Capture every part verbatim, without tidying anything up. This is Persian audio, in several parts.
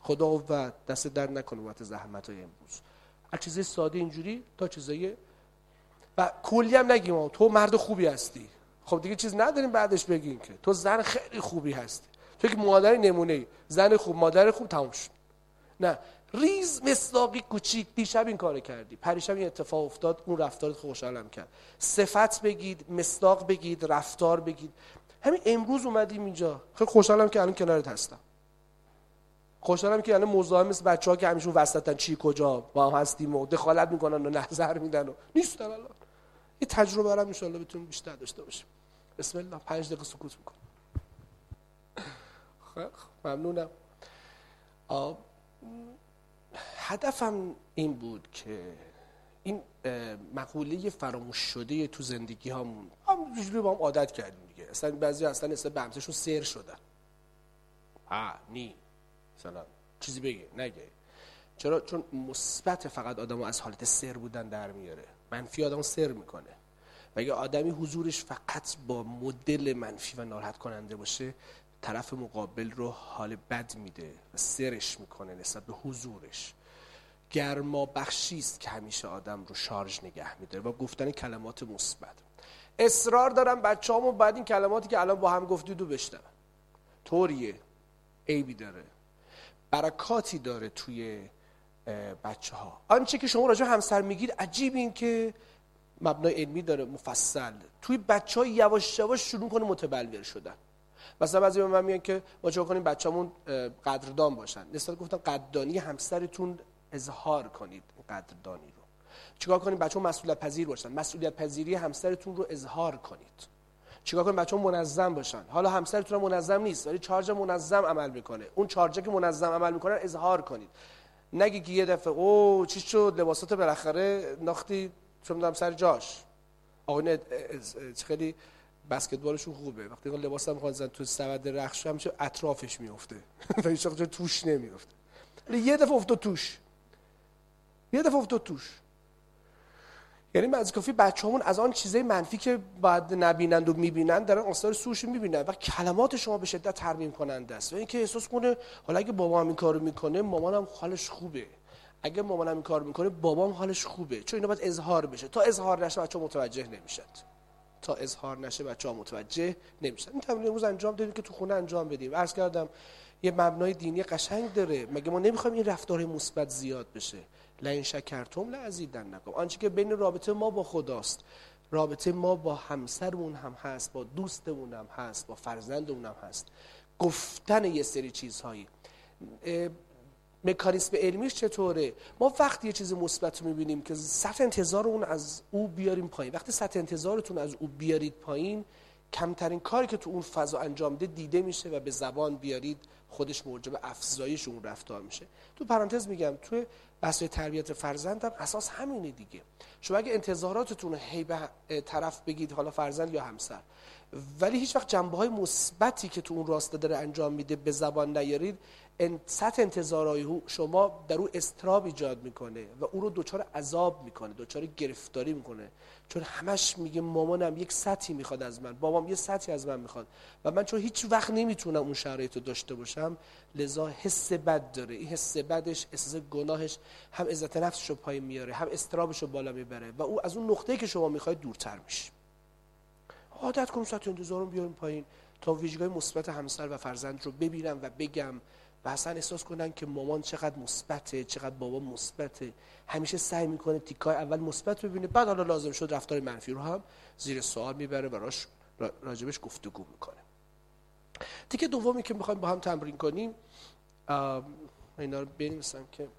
خدا قوت، دست در نکنه وقت زحمت‌های امروز. از چیزای ساده اینجوری تا چیزای و کلی هم نگیم تو مرد خوبی هستی. خب دیگه چیز نداریم بعدش بگین که تو زن خیلی خوبی هستی. تو که مادر نمونه‌ای، زن خوب، مادر خوب، تموم شد. نه، ریز مصداقی کوچیک. دیشب این کارو کردی، پریشب این اتفاق افتاد، اون رفتارت خوشحالم کرد. صفت بگید، مصداق بگید، رفتار بگید. همین امروز اومدیم اینجا، خیلی خوشحالم که الان کنارت هستم. خوشحالم که الان مزاحم مثل بچه‌ها که همیشه وسطن چی کجا با هم هستیم و دخالت میکنن و نظر میدن و نیستن. الان این تجربه رو ان شاءالله بتونیم بیشتر داشته باشیم. بسم الله. پنج دقیقه سکوت میکنم. خیلی ممنونم. آب هدفم این بود که این مقوله فراموش شده تو زندگی هامون هم روی با هم عادت کردیم دیگه. اصلا بعضی اصلا اصلا به همسشون سیر شدن. ها نی مثلا چیزی بگه نگه. چرا؟ چون مثبت فقط آدمو از حالت سر بودن در میاره، منفی آدمو سر میکنه. و اگه آدمی حضورش فقط با مدل منفی و ناراحت کننده باشه، طرف مقابل رو حال بد میده و سرش میکنه نسبت به حضورش. گرما بخشی است که همیشه آدم رو شارژ نگه میداره و گفتن کلمات مثبت. اصرار دارم بچه‌هامو بعد این کلماتی که الان با هم گفتید رو بشنون. طوریه، عیبی داره، برکاتی داره توی بچه‌ها. آنچه که شما راجع به همسر میگید عجیب این که مبنای علمی داره مفصل. توی بچه‌ها یواش یواش شروع کنه متبلور شدن. مثلا بعضی به من میگن که ما چه کنیم بچه‌مون قدردان باشن. نسبت گفتم قدردانی همسرتون اظهار کنید قدردانی رو. چیکار کنیم بچه‌ها مسئولیت پذیر باشن؟ مسئولیت پذیری همسرتون رو اظهار کنید. چیکار کنیم بچه‌ها منظم باشن؟ حالا همسرتون منظم نیست ولی چارج منظم عمل میکنه. اون چارجی که منظم عمل میکنه اظهار کنید. نگی که یه دفعه او چی شد لباسات بالاخره ناختی چون میدونم سر جاش. آقا خیلی بسکتبالشون خوبه، وقتی اون لباس هم میخواد زن تو سبد رخش همیشه اطرافش میفته و هیچ وقت توش نمیفته. ولی یه دفعه افتاد توش، یه دفعه افتاد توش. یعنی من از کافی بچه‌مون از آن چیزای منفی که بعد نبینند و میبینند دارن آثار سوش میبینن و کلمات شما به شدت ترمیم کننده است و اینکه احساس کنه حالا اگه بابام این کارو میکنه مامانم حالش خوبه، اگه مامانم این کارو میکنه بابام حالش خوبه. چون اینا باید اظهار بشه. تا اظهار نشه بچه‌ها متوجه نمیشن. تا اظهار نشه بچه‌ها متوجه نمیشن. این تمرین امروز انجام دادیم که تو خونه انجام بدیم. عرض کردم یه مبنای دینی قشنگ داره. مگه ما نمیخوایم این رفتار مثبت زیاد بشه؟ لئن شکرتم لازیدنکم. آنچه که بین رابطه ما با خداست، رابطه ما با همسرمون هم هست، با دوستمون هم هست، با فرزندمون هم هست. گفتن یه سری چیزهایی. مکانیسم علمیش چطوره؟ ما وقتی یه چیز مثبت می‌بینیم که سطح انتظارمون از او بیاریم پایین. وقتی سطح انتظارتون از او بیارید پایین، کمترین کاری که تو اون فضا انجام ده دیده میشه و به زبان بیارید خودش موجب افزایش اون رفتار میشه. تو پرانتز میگم توی بحث تربیت فرزند هم اساس همینه دیگه. شما اگه انتظاراتتون رو هی به طرف بگید، حالا فرزند یا همسر، ولی هیچ وقت جنبه‌های مثبتی که تو اون راسته داره انجام میده به زبان نیارید، سطح انتظارهای شما در او اضطراب ایجاد میکنه و او رو دوچار عذاب میکنه، دوچار گرفتاری میکنه. چون همش میگه مامانم یک سطحی میخواد از من، بابام یه سطحی از من میخواد و من چون هیچ وقت نمیتونم اون شرایط رو داشته باشم، لذا حس بد داره. این حس بدش، احساس گناهش هم عزت نفسش رو پایین میاره، هم اضطرابش رو بالا میبره و او از اون نقطه‌ای که شما میخواید دورتر میشه. عادت کنم سطح انتظارم بیارم پایین تا ویژگی‌های مثبت همسر و فرزند رو ببینم و بگم و اصلا احساس کنن که مامان چقدر مثبته، چقدر بابا مثبته. همیشه سعی میکنه تیکای اول مثبت ببینه، بعد حالا لازم شد رفتار منفی رو هم زیر سوال میبره و راش راجبش گفتگو میکنه. تیکه دومی که میخوایم با هم تمرین کنیم، اینا رو بنویسم که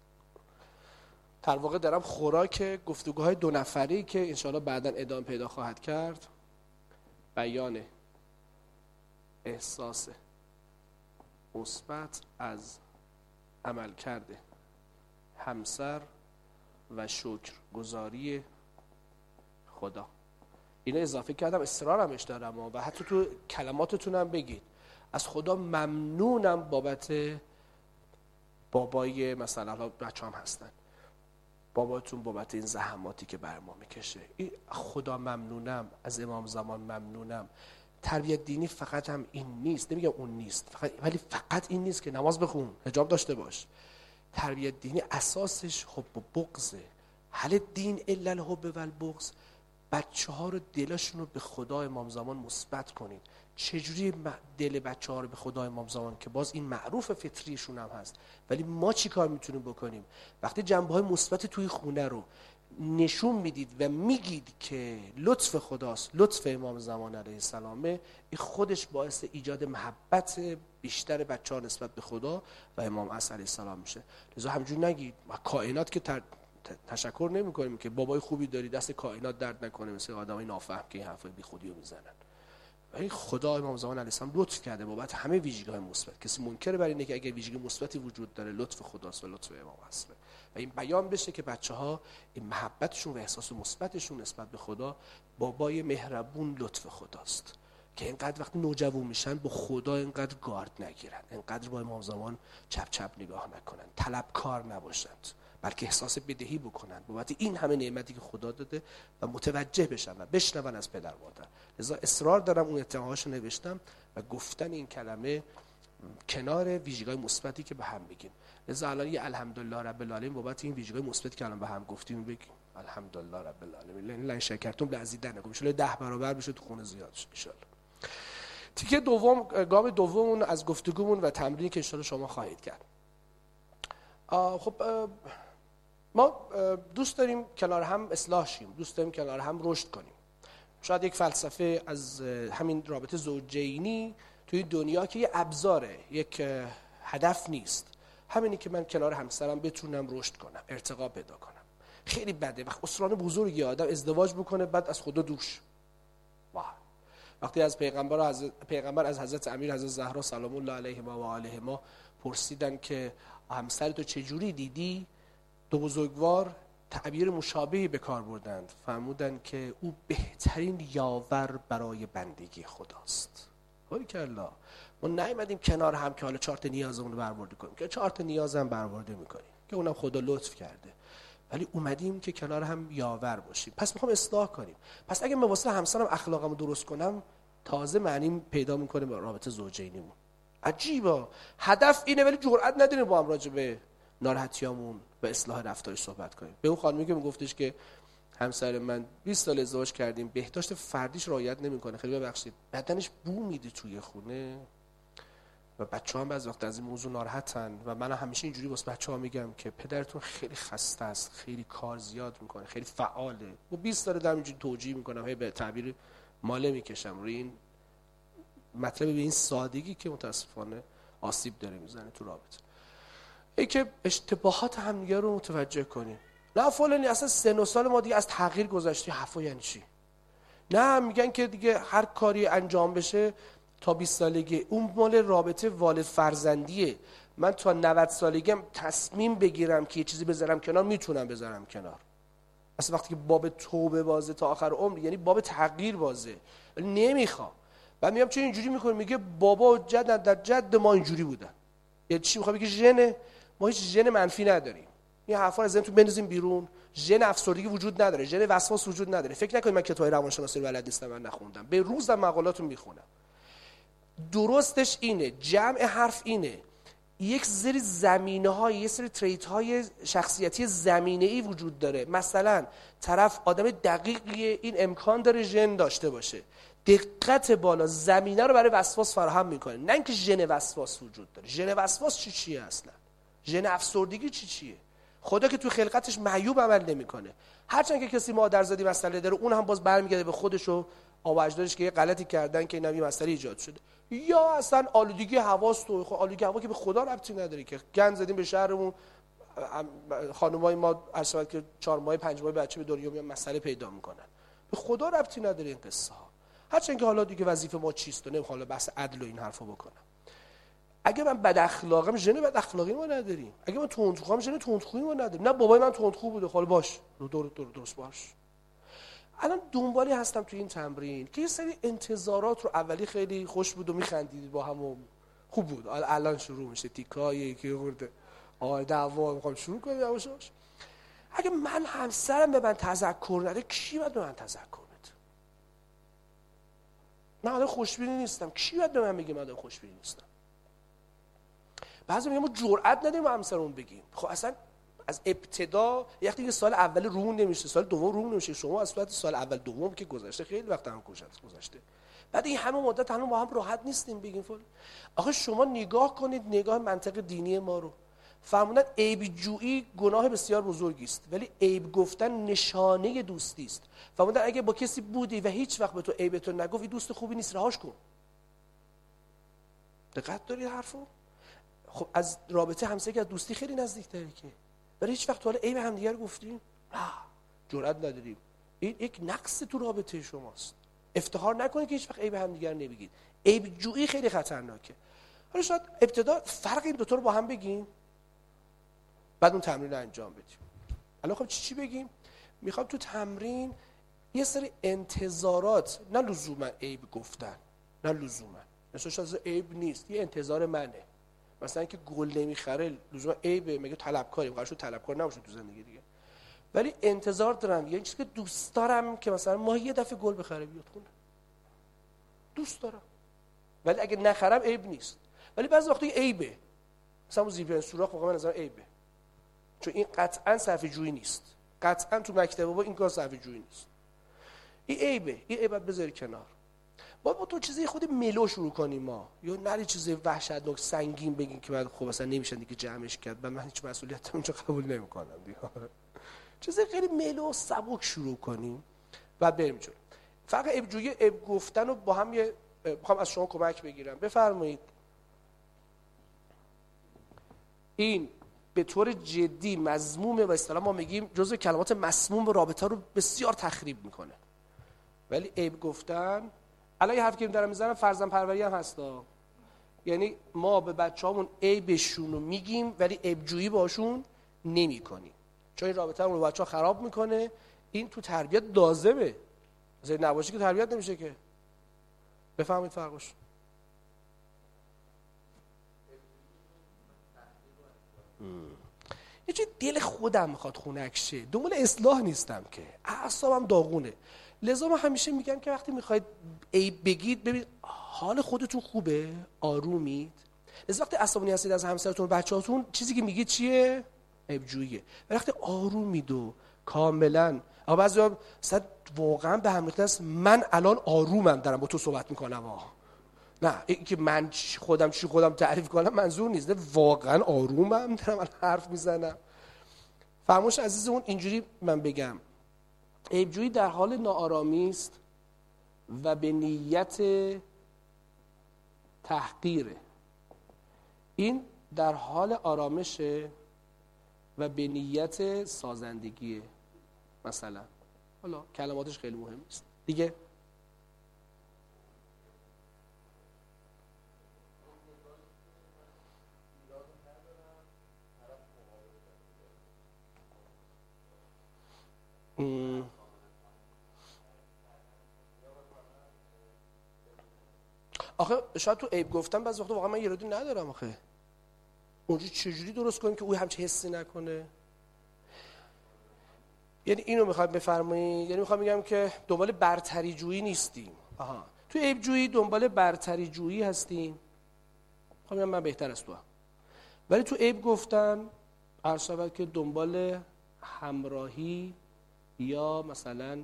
در واقع دارم خوراک گفتگوهای دو نفری که انشاءالله بعداً ادامه پیدا خواهد کرد، بیان احساس مثبت از عمل کرده همسر و شکرگزاری خدا. اینو اضافه کردم، اصرارمش دارم و حتی تو کلماتتونم بگید از خدا ممنونم بابت بابای مثلا بچه هم هستن، باباتون بابت این زحماتی که بر ما میکشه. این خدا ممنونم، از امام زمان ممنونم، تربیت دینی فقط هم این نیست، نمیگم اون نیست، فقط ولی فقط این نیست که نماز بخون، حجاب داشته باش. تربیت دینی اساسش حب و بغضه. هل دین الا الحب و البغض. بچه ها رو دلشون رو به خدا امام زمان مثبت کنید. چجوری دل بچه ها رو به خدا امام زمان که باز این معروف فطریشون هم هست، ولی ما چی کار میتونیم بکنیم؟ وقتی جنبه های مثبت توی خونه رو نشون میدید و میگید که لطف خداست، لطف امام زمان علیه السلامه، این خودش باعث ایجاد محبت بیشتر بچه ها نسبت به خدا و امام علیه السلام میشه. لذا همجور نگید ما کائنات که تر... تشکر نمی کنیم که بابای خوبی داری دست کائنات درد نکنه مثل آدمای نافهم که این حرفای بی خودی رو میزنن. ولی خدا امام زمان علیه السلام لطف کرده بابت همه ویژگی‌های مثبت. کسی منکر بر اینه که اگه ویژگی مثبتی وجود داره لطف خداست و لطف امام هست و این بیان بشه که بچه‌ها این محبتشون و احساس مثبتشون نسبت به خدا بابای مهربون لطف خداست که اینقدر وقتی نوجوان میشن با خدا اینقدر گارد نگیرن، اینقدر با امام زمان چپ چپ نگاه نکنن، طلبکار نباشند، بلکه احساس بدهی بکنن بابت این همه نعمتی که خدا داده و متوجه بشن و بشنون از پدر مادر. لذا اصرار دارم اون اتهاماشو نوشتم و گفتن این کلمه کنار ویژگی‌های مثبتی که به هم بگیم. لذا الان یه الحمدلله رب العالمین بابت این ویژگی‌های مثبتی که الان به هم گفتیم بگیم الحمدلله رب العالمین. لئن شکرتم لازیدنکم. ان شاءالله ده برابر بشه تو خونه زیاد شه ان شاءالله. تیکه دوم، گام دوممون از گفتگومون و تمرینی که ان شاءالله شما خواهید کرد. خب ما دوست داریم کنار هم اصلاح شیم، دوست داریم کنار هم رشد کنیم. شاید یک فلسفه از همین رابطه زوجینی توی دنیا که یه ابزاره، یک هدف نیست، همینی که من کنار همسرم بتونم رشد کنم، ارتقا پیدا کنم. خیلی بده وقت اسران بزرگی آدم ازدواج بکنه بعد از خدا دوش. واه. وقتی از پیغمبر از پیغمبر از حضرت امیر حضرت زهرا سلام الله علیهما و علیهما پرسیدن که همسر تو چجوری دیدی؟ دو بزرگوار تعبیر مشابهی به کار بردند، فرمودند که او بهترین یاور برای بندگی خداست. باریکالله. ما نیومدیم کنار هم که حالا چهار تا نیازمون رو برآورده کنیم، که چهار تا نیازم برآورده میکنیم که اونم خدا لطف کرده، ولی اومدیم که کنار هم یاور باشیم. پس میخوام اصلاح کنیم. پس اگه من واسه همسرم اخلاقمو درست کنم تازه معنی پیدا میکنه به رابطه زوجینیمون. عجیبه. هدف اینه ولی جرئت نداریم با هم راجع به ناراحتیامون و اصلاح رفتارش صحبت کنیم. به اون خانمی که میگفتش که همسر من بیست سال ازدواج کردیم بهداشت فردیش رعایت نمیکنه، خیلی ببخشید بدنش بو میده توی خونه و بچه‌ها هم بعضی وقت از این موضوع ناراحتن و من همیشه اینجوری واسه بچه‌ها میگم که پدرتون خیلی خسته است، خیلی کار زیاد میکنه، خیلی فعاله. و بیست سال دارم اینجوری توجیه میکنم، هی به تعبیر ماله میکشم روی این مطلب به این سادگی که متاسفانه آسیب داره میزنه تو رابطه. ای که اشتباهات همدیگه رو متوجه کنیم. نه فلانی اصلا سن و سال ما دیگه از تغییر گذشتی، حرفا یعنی چی؟ نه میگن که دیگه هر کاری انجام بشه تا بیست سالگی اون مال رابطه والد فرزندیه. من تا نود سالگیم تصمیم بگیرم که یه چیزی بذارم کنار، میتونم بذارم کنار. اصلا وقتی که باب توبه بازه تا آخر عمر یعنی باب تغییر بازه، ولی نمیخوام. بعد میگم چه اینجوری میکنه؟ میگه بابا و جد در جد ما اینجوری بودن. یعنی چی میخوام بگه؟ ژن ما هیچ ژن منفی نداریم. این حرفا از ذهنتون بندازیم بیرون. ژن افسردگی وجود نداره، ژن وسواس وجود نداره. فکر نکنید من کتاب روانشناسی رو بلد نیستم، من نخوندم. به روزم مقالاتو میخونم. درستش اینه، جمع حرف اینه، یک سری زمینه‌های، یک سری تریت‌های شخصیتی زمینه‌ای وجود داره. مثلا طرف آدم دقیقیه، این امکان داره ژن داشته باشه. دقت بالا زمینه رو برای وسواس فراهم میکنه. نه اینکه ژن وسواس وجود داره. ژن وسواس چی چیه اصلا؟ ژن افسردگی چی چیه؟ خدا که تو خلقتش معیوب عمل نمیکنه. هرچند که کسی مادرزادی مسئله داره، اون هم باز برمیگرده به خودش و آب و اجدادش که یه غلطی کردن که این مسئله ایجاد شده. یا اصلا آلودگی هواست و آلودگی هوا که به خدا ربطی نداره، که گند زدیم به شهرمون، خانمای ما هر که چهار ماه پنج ماه بچه به دنیا میان مسئله پیدا میکنن. به خدا ربطی نداره این قصه ها. هرچند که حالا دیگه وظیفه ما چیست و نمیخوام بحث عدل و این حرفا بکنم. اگه من بد اخلاقم، ژن بد اخلاقی ما نداریم. اگه من تندخوام، ژن تندخویی ما نداریم. نه بابای من تندخو بوده، خاله باش رو دور دور درست باش. الان دنبالی هستم تو این تمرین که یه سری انتظارات رو اولی خیلی خوش بود و میخندید با هم و خوب بود. الان شروع میشه تیکای یکی خورده آ دعوا میخوام شروع کنم یواش یواش. اگه من همسرم به من تذکر نده، کی باید به من تذکر بده؟ من آدم خوشبینی نیستم. کی باید به من بگه من آدم خوشبینی نیستم؟ بعضی میگن ما جرئت نداریم همسرمون بگیم. خب اصلا از ابتدا وقتی که سال اول روم نمیشه، سال دوم روم نمیشه، شما از صورت سال اول دوم که گذشته خیلی وقت هم گذشته، بعد این همه مدت هنوز با هم راحت نیستیم بگیم فلان. آخه شما نگاه کنید نگاه منطق دینی ما رو. فرمودن عیب جویی گناه بسیار بزرگی است، ولی عیب گفتن نشانه دوستی است. فرمودن اگه با کسی بودی و هیچ وقت به تو عیبتو نگفت، این دوست خوبی نیست، رهاش کن. دقت دارید حرفو؟ خب از رابطه همسایگی از دوستی خیلی نزدیک‌تره که. ولی هیچ وقت حالا عیب همدیگه رو گفتیم؟ نه، جرئت نداریم. این یک نقص تو رابطه شماست. افتخار نکنید که هیچ وقت عیب همدیگه رو نمیگید. عیب جویی خیلی خطرناکه. حالا شاید ابتدا فرق این دو تا رو با هم بگیم، بعد اون تمرین رو انجام بدیم. الان خب چی چی بگیم؟ میخوام تو تمرین یه سری انتظارات، نه لزوما عیب گفتن، نه لزوما، مثلا شاید عیب نیست، یه انتظار منه. مثلا که گل نمیخره لزوما عیبه، مگه طلبکاریم؟ قرار شد طلبکار نباشه تو زندگی دیگه. ولی انتظار دارم، یعنی چیزی که دوست دارم که مثلا ما یه دفعه گل بخره بیاد خونه. دوست دارم. ولی اگه نخرم عیب نیست. ولی بعضی وقتا عیبه. مثلا اون زیبرین سوراخ واقعا من نظرم عیبه. چون این قطعاً صرفه جویی نیست. قطعاً تو مکتبه با این کار صرفه جویی نیست. این عیبه. این عیب باید بذاری کنار. با با تو چیزی خود ملو شروع کنیم ما، یا نری چیزی وحشتناک سنگین بگیم که بعد خب اصلا نمیشه دیگه جمعش کرد، من هیچ مسئولیتی اونجا قبول نمیکنم دیگه. چیزی خیلی ملو و سبک شروع کنیم بعد بریم جلو. فرق عیب جویی عیب گفتن رو با هم یه میخوام از شما کمک بگیرم. بفرمایید. این به طور جدی مذمومه و اصطلاحاً ما میگیم جزو کلمات مسموم رابطه رو بسیار تخریب میکنه. ولی عیب گفتن، الان یه حرفی که دارم میزنم فرزند پروری هم هستا. یعنی ما به بچه‌هامون عیبشون رو میگیم ولی عیب جویی باشون نمی‌کنیم. چون این رابطه رو بچه‌ها خراب میکنه. این تو تربیت لازمه. مثلا نباشه که تربیت نمیشه که. بفهمید فرقش. یه چیز دل خودم میخواد خنک شه، دنبال اصلاح نیستم که، اعصابم داغونه. لذا من همیشه میگم که وقتی میخواید عیب بگید، ببین حال خودتون خوبه، آرومید. لذا وقتی عصبانی هستید از همسرتون و بچه‌هاتون، چیزی که میگید چیه؟ عیب جوییه. وقتی آرومید و کاملا، اما بعضیا صد واقعا به هم ریخته است، من الان آرومم دارم با تو صحبت میکنم ها. نه این که من خودم چی خودم تعریف کنم منظور نیست، واقعا آرومم دارم حرف میزنم. فرموش عزیزمون اینجوری من بگم، عیبجویی در حال ناآرامی است و به نیت تحقیره. این در حال آرامشه و به نیت سازندگیه. مثلا حالا کلماتش خیلی مهم است دیگه. آخه شاید تو عیب گفتم بعضی وقتا واقعا من ایرادی ندارم. آخه اونجوری چجوری درست کنیم که او همچه حسی نکنه؟ یعنی اینو میخوام بفرمایید، یعنی میخوام بگم که دنبال برتری جویی نیستیم. آها تو عیب جویی دنبال برتری جویی هستیم. میخوام بگم من بهتر از تو هم. ولی تو عیب گفتن عرض شود که دنبال همراهی یا مثلا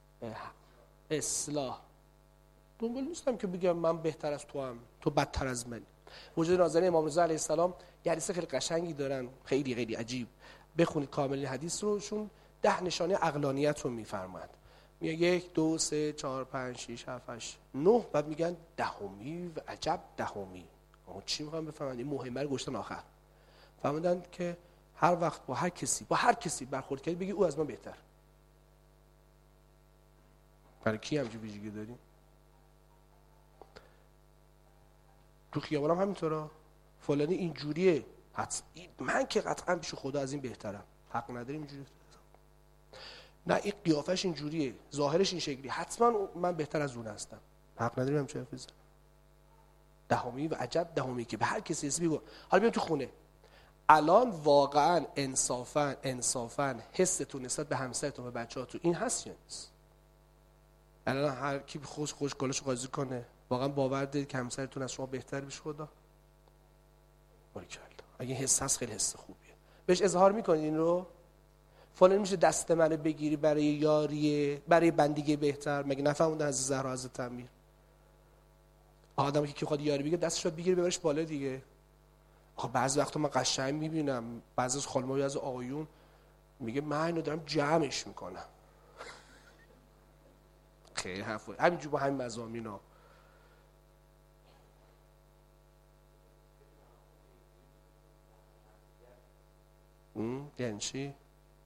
اصلاح دنبال نیستم که بگم من بهتر از تو هم، تو بدتر از من. وجود نازنین امام رضا علیه السلام یه حدیث خیلی قشنگی دارن، خیلی خیلی عجیب. بخونید کامل این حدیث رو، چون ده نشانه عقلانیت رو میفرماد. میگه یک دو سه چهار پنج شش هفت هشت نه، بعد میگن دهمی و عجب دهمی. اون چی میخوام بفهمن؟ این مهمه رو گشتن آخر. فهمیدن که هر وقت با هر کسی با هر کسی برخورد کردی بگی او از من بهتر. برای کی همچین ویژگی داریم؟ تو خیابان هم همینطوره. فلانی اینجوریه، حتما من که قطعا پیش خدا از این بهترم. حق نداریم اینجوری. نه این قیافش اینجوریه، ظاهرش این شکلی، حتما من بهتر از اون هستم. حق نداریم همچین حرفی بزنیم. دهمی و عجب دهمی که به هر کسی اسمی بگو. حالا بیام تو خونه. الان واقعا انصافا انصافا حستون نسبت به همسرتون و بچه‌هاتون این هست یا نیست؟ الان هر کی خوش خوش گلش قاضی کنه، واقعا باور دارید که همسرتون از شما بهتر میشه؟ خدا باریکلا. اگه حس هست خیلی حس خوبیه. بهش اظهار میکنید این رو؟ فلان میشه دست منو بگیری برای یاری، برای بندگی بهتر؟ مگه نفهموندن از زهرا از تمیر آدمی که خود یاری بگه دستش رو بگیری ببرش بالا دیگه؟ آخه بعضی وقتا من قشنگ میبینم بعضی از خانم‌ها از آقایون میگه من اینو دارم جمعش میکنم. خیلی حرفه همینجور با همین مضامینا. یعنی چی؟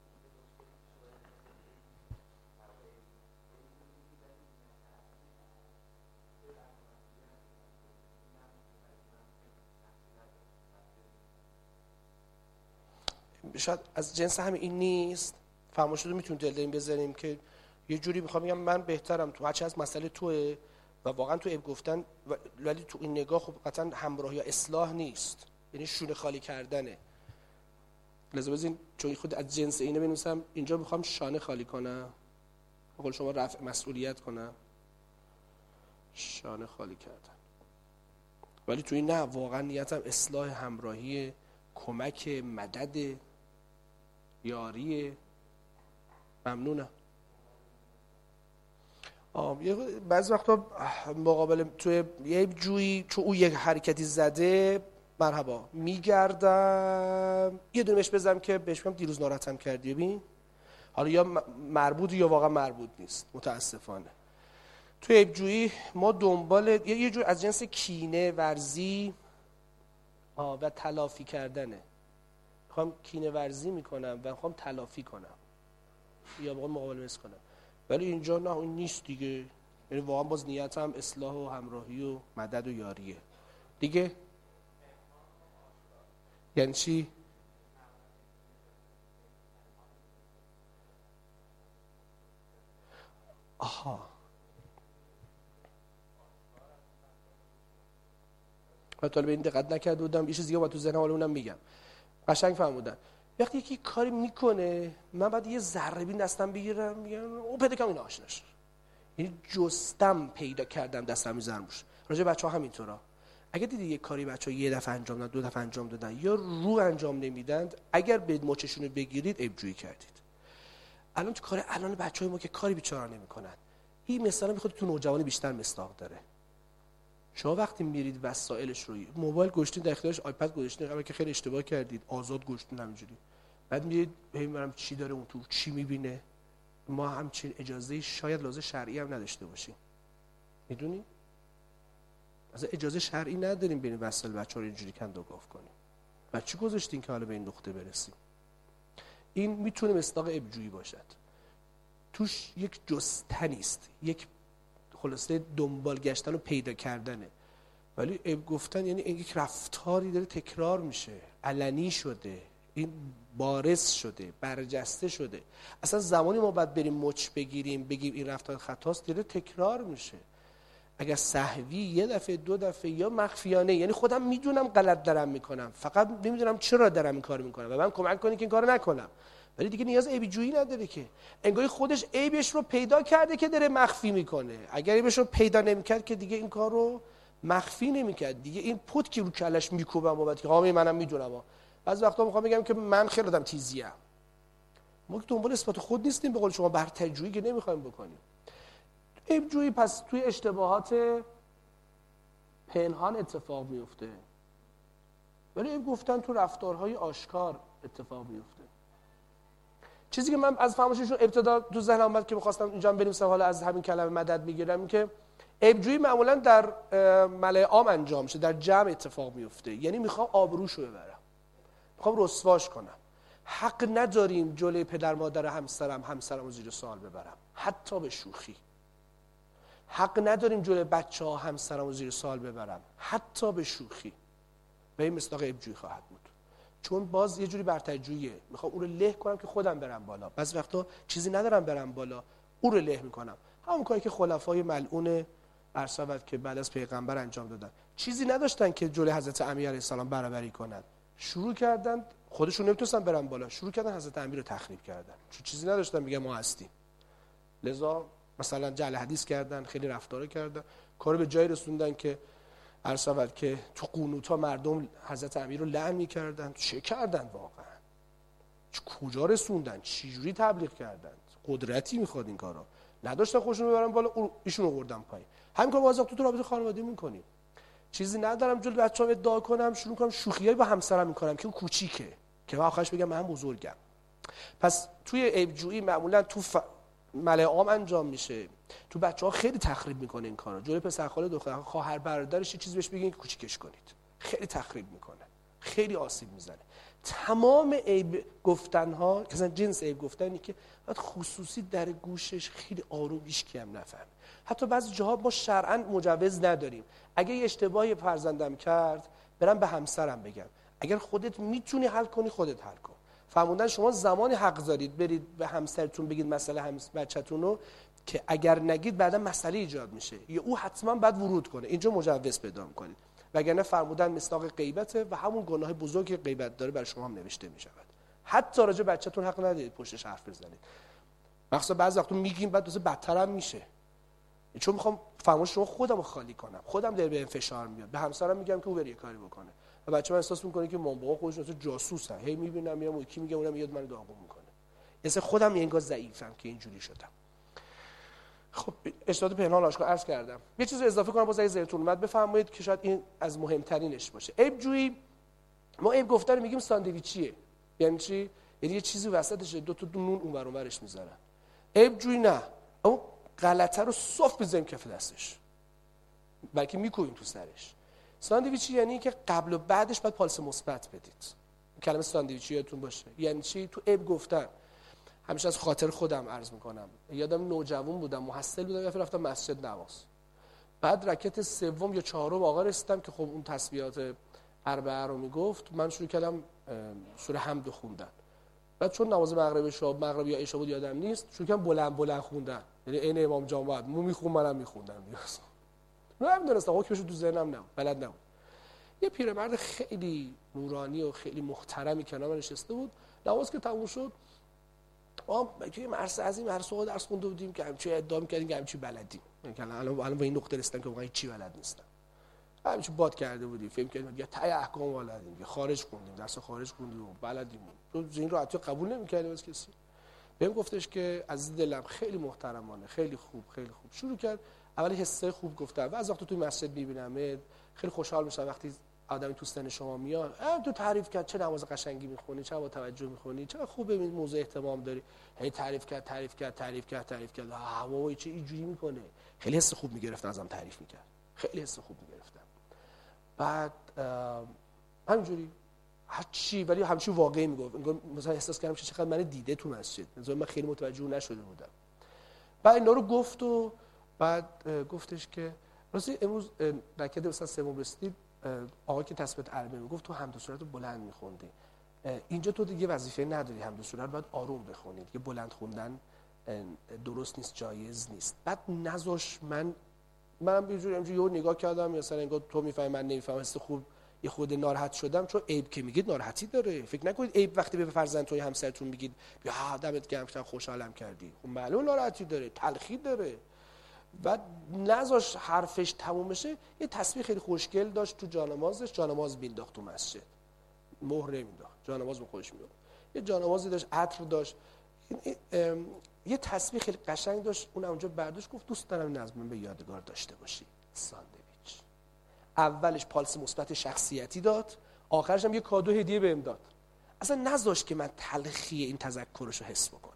شاید از جنس همین این نیست. فرماشو رو میتونیم دل داریم بذاریم که یه جوری میخوام بگم من بهترم، تو هرچی از مسئله توه و واقعا تو عیب گفتن، ولی تو این نگاه خب قطعا همراه یا اصلاح نیست، یعنی شونه خالی کردنه. لازم بزین چون خود از جنس اینه بنویسم اینجا میخوام شانه خالی کنم، بقول شما رفع مسئولیت کنم، شانه خالی کردن. ولی تو این نه، واقعا نیتم اصلاح، همراهی، کمک، مدد، یاری. ممنونم. آه بعضی وقتا مقابل توی یه جویی چون او یک حرکتی زده مرحبا میگردم یه دونه بهش بزنم که بهش بگم دیروز ناراحتم کردی. ببین حالا یا مربوط یا واقعا مربوط نیست متاسفانه. توی عیب جویی ما دنبال یه جور از جنس کینه ورزی و تلافی کردنه. میخوام کینه ورزی میکنم و میخوام تلافی کنم یا واقعا مقابله مثل کنم، ولی اینجا نه این نیست دیگه. یعنی واقعا باز نیتم اصلاح و همراهی و مدد و یاریه دیگه. یعنی چی؟ آها من طالب این دقت نکرده بودم، یه چیز دیگه با تو ذهنم، حالا اونم میگم. قشنگ فهموندن. وقتی یکی کاری میکنه من بعد یه ذره بین دستم بگیرم میگم او پیدا کنم این آشناش، یعنی جستم پیدا کردم دستم میذارم روش. راجع بچه‌ها همینطورا. اگه دیدی یه کاری بچه‌ها یه دفعه انجام دادن، دو دفعه انجام دادن یا رو انجام نمیدن، اگر به مچشون رو بگیرید عیب جویی کردید. الان تو کار الان بچه‌های ما که کاری بیچاره نمیکنن، این مثلا میخواد تو نوجوانی بیشتر مصداق داره. شما وقتی میرید وسایلش رو موبایل گوشتین در اختیارش، آیپد گوشتین، اما که خیلی اشتباه کردید، آزاد گوشتین همینجوری. بعد میرید ببینم چی داره اون تو، چی میبینه. ما همچین اجازه شاید لازم شرعی هم نداشته باشیم. میدونی؟ از اجازه شرعی نداریم بریم وسایل بچه‌ها رو اینجوری کندوگاف کنیم. و چی گذاشتین که حالا به این نقطه برسیم؟ این میتونه مصداق عیب جویی باشد. توش یک جستنی است، یک خلاصه دنبال گشتن و پیدا کردنه. ولی عیب گفتن یعنی یک رفتاری داره تکرار میشه، علنی شده، این بارز شده، برجسته شده. اصلا زمانی ما باید بریم مچ بگیریم بگیم این رفتار خطاست، داره تکرار میشه. اگر سهوی یه دفعه دو دفعه یا مخفیانه، یعنی خودم میدونم غلط دارم میکنم، فقط نمیدونم چرا دارم این کارو میکنم و من کمک کنی که این کارو نکنم. ولی دیگه نیاز عیب جویی نداره که. انگاری خودش عیبش رو پیدا کرده که داره مخفی میکنه. اگر عیبش رو پیدا نمیکرد که دیگه این کارو مخفی نمیکرد. دیگه این پوت که رو کلش میکوبم بابت که آقا منم میدونم. بعضی وقتا میخوام بگم که من خیلی آدم تیزیم. ما که دنبال اثبات خود نیستیم، به قول شما برترجویی که نمیخوایم بکنیم. عیب جویی پس توی اشتباهات پنهان اتفاق میفته. ولی عیب گفتن تو رفتارهای آشکار اتفاق میفته. چیزی که من از فرمایششون ابتدا تو ذهنم اومد که می‌خواستم اینجا بنویسم، حالا از همین کلمه مدد میگیرم، که عیب جویی معمولا در ملأ عام انجام میشه، در جمع اتفاق میفته. یعنی میخوام آبروشو ببرم، میخوام رسواش کنم. حق نداریم جلوی پدر مادر همسرم همسرمو زیر سوال ببرم، حتی به شوخی. حق نداریم جلوی بچه‌ها همسرمو زیر سوال ببرم، حتی به شوخی. به این مصداق عیب جویی خواهد بود. چون باز یه جوری برترجوییه، میخوام اون رو له کنم که خودم برم بالا. بعضی وقتا چیزی ندارم برم بالا، اون رو له میکنم. همون کاری که خلفای ملعون ارسابت که بعد از پیغمبر انجام دادن، چیزی نداشتن که جلوی حضرت امیر علیه السلام برابری کنن، شروع کردن، خودشون نمیتونستن برن بالا، شروع کردن حضرت امیر رو تخریب کردن، چون چیزی نداشتن میگه ما هستیم. لذا مثلا جعل حدیث کردن، خیلی رفتارا کردن، کارو به جای رسوندن که عرض شود که تو قنوت‌ها مردم حضرت امیر رو لعن می‌کردن. چه کردن واقعا؟ کجا رسوندن؟ چه جوری تبلیغ کردن؟ قدرتی میخواد این کارا. نداشتن خودشون رو ببرن بالا، ایشون رو آوردن پایین. همین کار واسه تو تو رابطه خانوادگی می‌کنیم. چیزی ندارم جلوی بچه‌ها ادعا کنم، شروع کنم شوخیای با همسرم می‌کنم که اون کوچیکه، که من آخرش بگم من بزرگم. پس توی عیب‌جویی معمولا تو ف... ملأ عام انجام میشه. تو بچه‌ها خیلی تخریب میکنه این کارو. جلوی پسر خاله دختر خواهر برادرش یه چیزی بهش بگین که کوچیکش کنید. خیلی تخریب میکنه. خیلی آسیب میزنه. تمام عیب گفتن‌ها که مثلا جنس عیب گفتنی که بعد خصوصی در گوشش خیلی آروم هیچ کی هم نفهمه. حتی بعضی جاها ما شرعاً مجوز نداریم. اگه یه اشتباهی فرزندم کرد برم به همسرم بگم. اگر خودت میتونی حل کنی خودت حل کن. فرمودن شما زمانی حق دارید برید به همسرتون بگید مسئله همس بچه‌تون رو که اگر نگید بعدا مسئله ایجاد میشه یا او حتما باید ورود کنه. اینجا مجوز پیدا کنید. وگرنه فرمودن مصداق غیبته و همون گناه بزرگی که غیبت داره بر شما هم نوشته میشود. حتی راجع بچه‌تون حق ندارید پشتش حرف بزنید. مخصوصا بعضی وقتا میگیم بعد دوست بدتر هم میشه. چون میخوام فرمایش شما خودمو خالی کنم. خودم دل به فشار میاد. به همسرم میگم که او بره کاری بکنه. و بچه‌م احساس میکنه که مام بابا خودشون تو جاسوسن. هی میبینم میام یکی میگه اونم میاد منو داغون میکنه. اصلا خودم یه انگار ضعیفم که اینجوری شدم. خب اشتباهات پنهان آشکار عرض کردم. یه چیز رو اضافه کنم باز اگه ذهنتون اومد بفرمایید که شاید این از مهمترینش باشه. عیب جویی، ما عیب گفتن میگیم ساندویچیه. یعنی چی؟ یعنی یه چیزی وسطشه دو تا دو نون اونور اونورش میذارن. عیب جویی نه. اما غلطه رو صاف بزنیم کف دستش. بلکه میکوبیم تو سرش. ساندویچی یعنی که قبل و بعدش باید پالس مثبت بدید. کلمه ساندویچی یادتون باشه. یعنی چی؟ تو عیب گفتن همیشه از خاطر خودم عرض میکنم. یادم نوجوان بودم، محصل بودم، یه رفتم مسجد نماز. بعد رکعت سوم یا چهارم آقا رسیدم که خب اون تسبیحات اربعه رو میگفت. من شروع کردم سوره حمد خوندن. بعد چون نماز مغرب شب مغرب یا عشا بود یادم نیست، شروع کردم بلند بلند خوندن. یعنی عین امام جماعت مو میخوند منم میخوندم دیگه. من نمیدونستم حکمش تو ذهنم نبود، بلد نبود. یه پیرمرد خیلی نورانی و خیلی محترمی کنار من نشسته بود. نماز که تموم شد ما که مرس از این مرسو درس خونده بودیم که همچی ادعا می‌کردیم که همچی بلدیم. من الان الان به این نقطه رسیدم که واقعا چی بلد نیستم. همچی باد کرده بودیم، فهم کردیم یا تای احکام بلدیم، یا خارج خوندیم، درس خارج خوندیم و بلدیم. تو این رو حتی قبول نمی‌کردیم از کسی. بهم گفتش که عزیز دلم خیلی محترمانه، خیلی خوب، خیلی خوب. شروع کرد اول حسه خوب گفتم. و از وقتی توی مسجد می‌بینم خیلی خوشحال میشم وقتی آدمی تو سن شما میاد تو تعریف کرد چه نماز قشنگی میخونی، چه با توجه میخونی، چه خوب به این موضوع اهتمام داری. هی تعریف کرد تعریف کرد تعریف کرد تعریف کرد. آ وای چه اینجوری میکنه. خیلی حس خوب میگرفت ازم تعریف میکرد. خیلی حس خوب میگرفتم. بعد همینجوری هر چی ولی همچین واقعی میگفت. انگار مثلا احساس کردم چقدر من دیده تو مسجد. مثلا من خیلی متوجه نشده بودم. بعد اینا رو گفت و بعد گفتش که راستی امروز رکعت مثلا سوم رسید آقا که تسبیحات اربعه میگفت تو حمد و سورت رو بلند میخوندی. اینجا تو دیگه وظیفه نداری حمد و سورت، باید آروم بخونید. دیگه بلند خوندن درست نیست، جایز نیست. بعد نذاش من منم یه جوری همینجوری یه نگاه کردم مثلا انگار تو میفهمی من نمیفهمم، حس خوب یه خود ناراحت شدم. چون عیب که میگید ناراحتی داره. فکر نکنید عیب وقتی به فرزندتون همسرتون میگید بیا دمت گرم شدم خوشحالم کردی، خب معلومه ناراحتی داره، تلخی داره. بعد نذاش حرفش تموم بشه. یه تسبیح خیلی خوشگل داشت تو جانمازش، جانماز مینداخت تو مسجد، مهر نمینداخت، جانماز به خودش میگفت. یه جانمازی داشت، عطر داشت، یه تسبیح خیلی قشنگ داشت. اون اونجا برداشت گفت دوست دارم این از من به یادگار داشته باشی. ساندویچ. اولش پالس مثبت شخصیتی داد، آخرش هم یه کادو هدیه بهم داد. اصلا نذاشت که من تلخی این تذکرشو حس بکنم.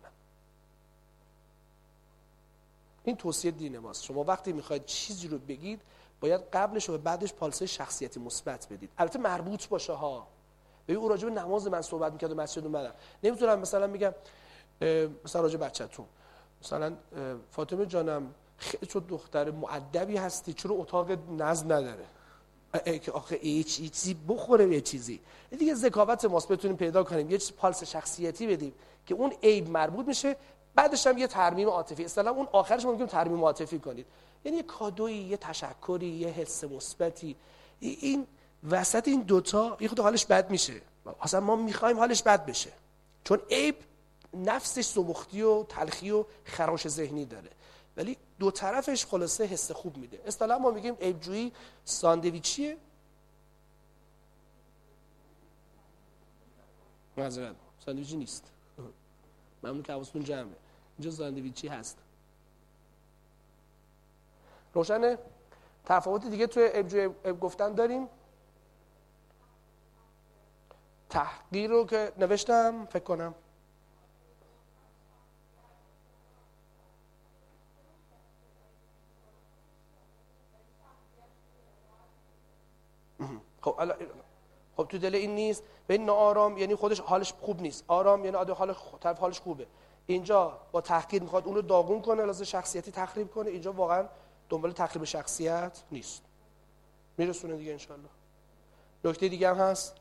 این توصیه دین ماست. شما وقتی میخواید چیزی رو بگید باید قبلش و بعدش پالسه شخصیتی مثبت بدید. البته مربوط باشه ها. ببین اون راجع به نماز من صحبت میکرد و مسجد اومدم. نمیتونم مثلا میگم مثلا راجع بچه‌تون مثلا فاطمه جانم خیلی تو دختر مؤدبی هستی، چرا اتاق نظم نداره؟ که آخه یه چیزی بخوره یه چیزی. دیگه ذکاوت ماست بتونیم پیدا کنیم یه پالس شخصیتی بدیم که اون عیب مربوط میشه. بعدش هم یه ترمیم عاطفی. اصلا اون آخرش ما میگیم ترمیم عاطفی کنید. یعنی یه کادویی، یه تشکری، یه حس مثبتی. این وسط این دوتا یه خود حالش بد میشه. اصلا ما میخوایم حالش بد بشه. چون عیب نفسش زمختی و تلخی و خراش ذهنی داره. ولی دو طرفش خلاصه حس خوب میده. اصطلاحا ما میگیم عیبجویی ساندویچیه. معذرت ساندویچی نیست. ممنون که حواستون جمعه. اینجا ساندویچی هست. روشنه؟ تفاوت دیگه توی عیبجویی عیب گفتن داریم. تحقیر رو که نوشتم فکر کنم خب الان خب تو دل این نیست. به این ناآرام یعنی خودش حالش خوب نیست. آرام یعنی آده حال طرف حالش خوبه. اینجا با تحقیر میخواد اون رو داغون کنه، لازم شخصیتی تخریب کنه. اینجا واقعا دنبال تخریب شخصیت نیست. میرسونه دیگه انشالله. نکته دیگه هم هست.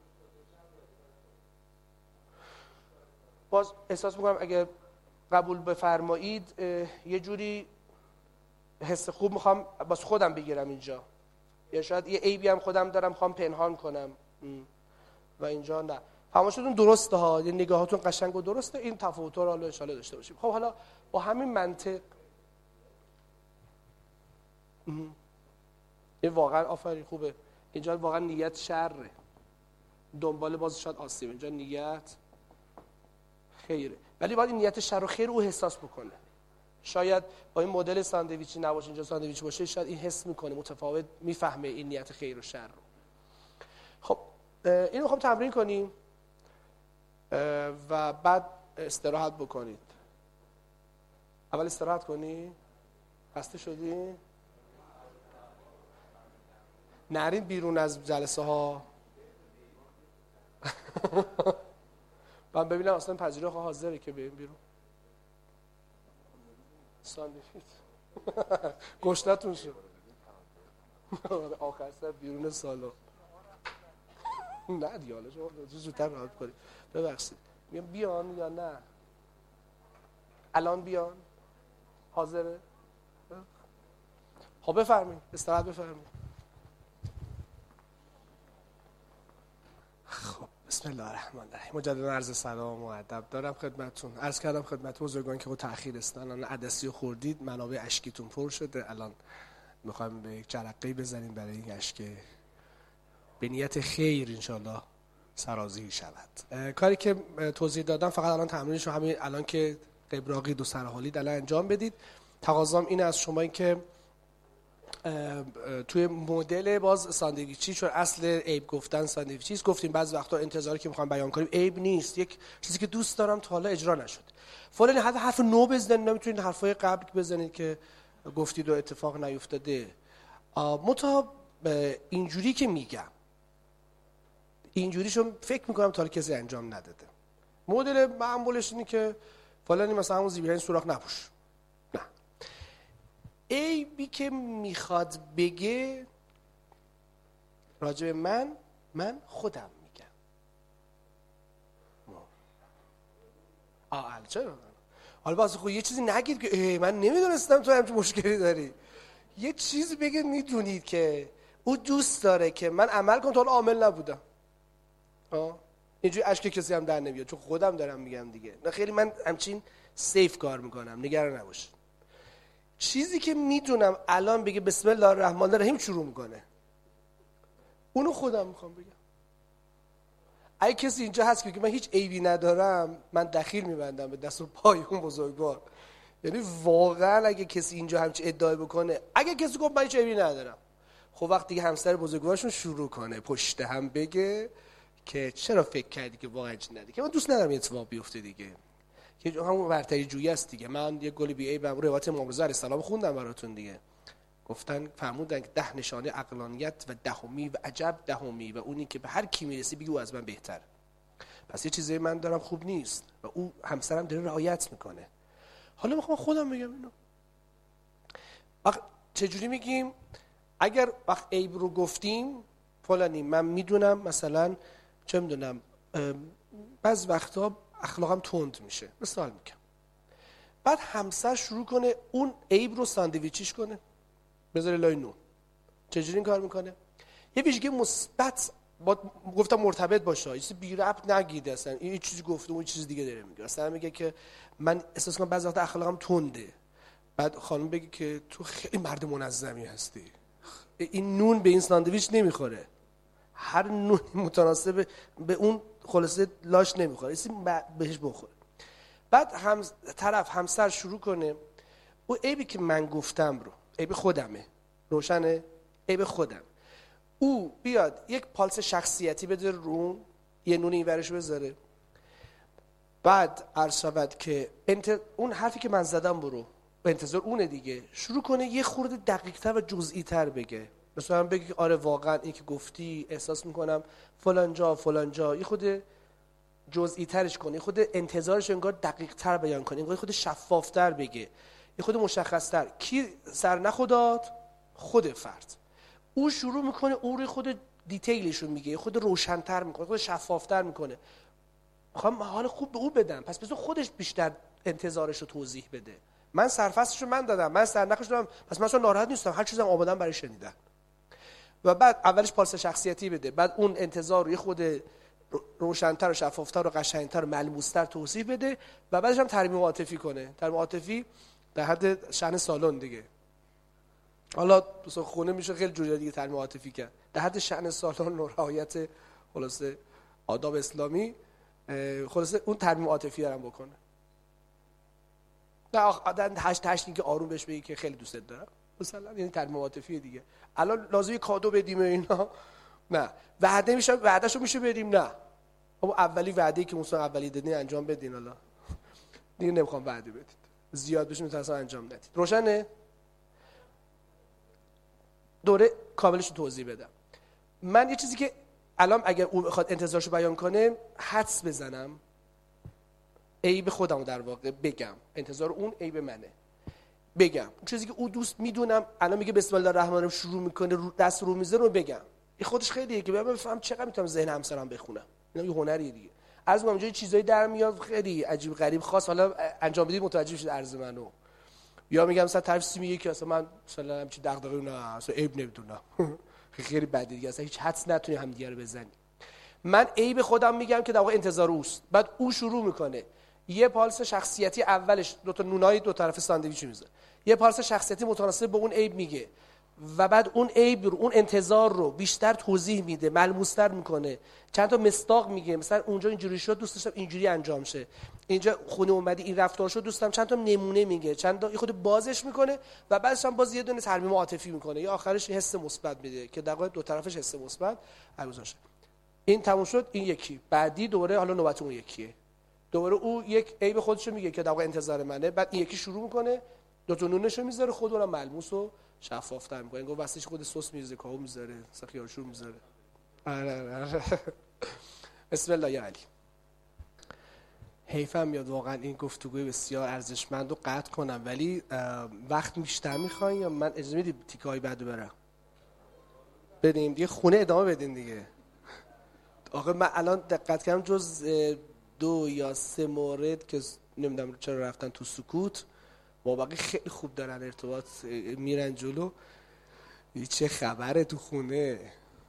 باز احساس میکنم اگه قبول بفرمایید یه جوری حس خوب میخوام باز خودم بگیرم اینجا، یا شاید یه عیبی هم خودم دارم میخوام پنهان کنم و اینجا نه. فرمایشتون درسته ها، یه نگاهاتون قشنگ و درسته. این تفاوت‌ها رو حالا ان شاءالله داشته باشیم. خب حالا با همین منطق این واقعا آفرین خوبه. اینجا واقعا نیت شره، دنبال باز شاید آسیب. اینجا نیت خیره، ولی باید این نیت شر و خیر او حساس بکنه. شاید با این مدل ساندویچی نباشه، اینجا ساندویچی باشه، شاید این حس میکنه متفاوت، میفهمه این نیت خیر و شر رو. خب اینو میخوام تمرین کنیم و بعد استراحت بکنید. اول استراحت کنی. خسته شدی؟ نرین بیرون از جلسه ها. من ببینم اصلا پذیرا حاضره که بریم بیرون. ساندویچ گشنتون شد. آخر سر بیرون سالن. نه دیاله شما زودتر راه کنید. ببخشید. میگم بیان یا نه؟ الان بیان؟ حاضره؟ خب بفرمایید. استراحت بفرمایید. خب بسم الله الرحمن الرحیم. مجددا عرض سلام و ادب دارم خدمتتون. عرض کردم خدمت بزرگان که با تأخیر استان الان عدسی رو خوردید، منابع اشکیتون پر شده. الان میخوایم به یک جرقه‌ای بزنیم برای این اشک به نیت خیر انشالله سرازیر شود. کاری که توضیح دادم فقط الان تمرینش رو همین الان که قبراقی دو سرحالی الان انجام بدید. تقاضام اینه از شما این که توی مدل باز ساندویچی، چون اصل عیب گفتن ساندویچی است، گفتیم بعضی وقتا انتظاری که میخوام بیان کنیم عیب نیست، یک چیزی که دوست دارم تا حالا اجرا نشد. فلان حرف حرف نو بزنید، نمیتونید حرفای قبل بزنید که گفتید و اتفاق نیفتاده. متا اینجوری که میگم اینجوری شون فکر میکنم تا حالا کسی انجام نداده. مدل معمولش اینه که فلانی مثلا همون زیبیرین سوراخ نپوش. نه، عیبی که میخواد بگه راجع من من خودم میگم. آه چرا؟ حالا باز خود یه چیزی نگید که من نمیدونستم تو همچین مشکلی داری. یه چیزی بگید میدونید که او دوست داره که من عمل کنم، تا حالا عامل نبودم. آه اینجوری اشک کسی هم در نمیاد، چون خودم دارم میگم دیگه. نه خیلی من همچین سیف کار میکنم، نگران نباش. چیزی که میدونم الان بگه بسم الله الرحمن الرحیم شروع میکنه، اونو خودم میخوام بگم. اگه کسی اینجا هست که من هیچ عیبی ندارم، من دخیل میبندم به دست و پای اون بزرگوار. یعنی واقعا اگه کسی اینجا همچین ادعای بکنه، اگه کسی گفت من هیچ عیبی ندارم، خب وقتی که همسر بزرگوارشون شروع کنه پشت هم بگه که چرا فکر کردی که واقعا چی ندی، که من دوست ندارم اتفاق بیفته دیگه، که همون برتری جویی است دیگه. من یه گل بی عیبم روایت امام رضا علیه السلام خوندم براتون دیگه. گفتن فرمودن که ده نشانه عقلانیت و دهمی و عجب دهمی و اونی که به هر کی میرسی بگی او از من بهتر. پس یه چیزی من دارم خوب نیست و او همسرم داره رعایت میکنه. حالا میخوام خودم بگم اینو. وقت چجوری میگیم؟ اگر وقت عیب رو گفتیم فلانی من میدونم مثلا چه میدونم بعض وقتا اخلاقم تند میشه، مثال میگم، بعد همسر شروع کنه اون عیب رو ساندویچیش کنه بذاره لای نون. چجوری این کار میکنه؟ یه ویژگی مثبت با گفتم مرتبط باشه، یه چیز بی ربط نگید اصلا این چیزی گفته اون چیز دیگه داره میگه. اصلا میگه که من احساس کنم بعضی وقتا اخلاقم تنده، بعد خانم بگه که تو خیلی مرد منظمی هستی، این نون به این ساندویچ نمیخوره، هر نون متناسب به اون خلاصه لاش نمیخوره، این بهش بخوره. بعد هم طرف همسر شروع کنه او عیبی که من گفتم رو، عیب خودمه، روشنه، عیب خودم، او بیاد یک پالس شخصیتی بده رو، یه نون این ورشو بذاره، بعد عرض شود که انت... اون حرفی که من زدم برو به انتظار اونه دیگه، شروع کنه یه خورده دقیق‌تر و جزئی-تر بگه. مثلا بگی آره واقعا این که گفتی احساس میکنم فلان جا فلان جا، یه خود جزئی ترش کنه، یه خود انتظارش انگار دقیق تر بیان کنه، انگار خود شفاف تر بگه، یه خود مشخص تر. کی سر نخوداد؟ خود فرد. او شروع میکنه او رو خود دیتیلشو میگه، خود روشن‌تر میکنه، خود شفافتر میکنه. میخوام حال خوب به او بدم، پس بذار خودش بیشتر انتظارش رو توضیح بده. من سرفصلش رو من دادم، من سرنخش دادم، پس من اصلا ناراحت نیستم، هر چیزم آمادم برای شنیدن. و بعد اولش پالس شخصیتی بده، بعد اون انتظار رو یه خود روشن‌تر و شفافتر و قشنگتر و ملموس‌تر توضیح بده و بعدش هم ترمیم عاطفی کنه. ترمیم عاطفی در حد شأن سالن دیگه. حالا تو خونه میشه خیلی جوری دیگه ترمیم عاطفی کرد. در حد شأن سالن و رعایت خلاصه آداب اسلامی، خلاصه اون ترمیم عاطفی رو هم بکنه. نه آدم هشت هشت که آروم بهش بگی که خیلی دوستت دارم. مثلا یعنی ترمیم عاطفی دیگه. الان لازمه کادو بدیم اینا. نه وعده میشه، وعدهشو میشه بدیم، نه اما اولی وعده‌ای که مثلا اولی دادین انجام بدین. حالا دیگه نمیخوام وعده بدید، زیاد بشه میتونم انجام ندید. روشنه؟ دوره کاملش رو توضیح بدم. من یه چیزی که الان اگر اون بخواد انتظارشو بیان کنه حدس بزنم، عیب خودمو در واقع بگم، انتظار اون عیب منه بگم، اون چیزی که او دوست میدونم الان میگه بسم الله الرحمن الرحیم شروع میکنه دست رو میذاره رو بگم، این خودش خیلیه که ببینم بفهم چقدر میتونم ذهن همسرم بخونم. اینا یه هنریه دیگه. عرض می‌کنم اینجا چیزایی در میاد خیلی عجیب غریب خاص، حالا انجام بدید متوجه میشید عرض منو. یا میگم مثلا طرف میگه که اصلا من مثلا همچین دغدغه‌ای نه، اصلا عیب نمیدونم. خیلی بده دیگه، اصلا هیچ حدس نتونی همدیگه رو بزنی. من عیب خودم میگم که در واقع انتظار اوست. بعد او شروع میکنه یه پالس شخصیتی اولش دو تا نونای دو طرف ساندویچ میذاره، یه پالس شخصیتی متناسب با اون عیب میگه و بعد اون عیب رو، اون انتظار رو بیشتر توضیح میده، ملموس‌تر میکنه، چند تا مصداق میگه، مثلا اونجا اینجوری شد دوست داشتم اینجوری انجام شه، اینجا خونه اومدی این رفتار شد دوستم، چند تا نمونه میگه، چند تا خود بازش میکنه و بعدش هم باز یه دونه ترمیم عاطفی میکنه یا آخرش حس مثبت میده که در واقع دو طرفش حس مثبت گذاشته. این تموم شد. این یکی بعدی دوره، حالا نوبت اون یکیه، دوباره او یک عیب خودشو میگه که در واقع انتظار منه، بعد این یکی شروع میکنه دو تا نونشو میذاره، خود اونم ملموس و شفافتر میکنه، انگار واسش خود سس میریزه، کاهو میذاره، مثلا خیارشور میذاره. آره آره. بسم الله یا علی. حیفم میاد واقعا این گفتگوی بسیار ارزشمند رو قطع کنم، ولی وقت بیشتر میخواین یا من اجازه میدید تیکای بعدو برم بدیم دیگه، خونه ادامه بدین دیگه. آخه من الان دقت کردم جز دو یا سه مورد که نمیدونم چرا رفتن تو سکوت، با باقی خیلی خوب دارن ارتباط میرن جلو. چه خبره تو خونه؟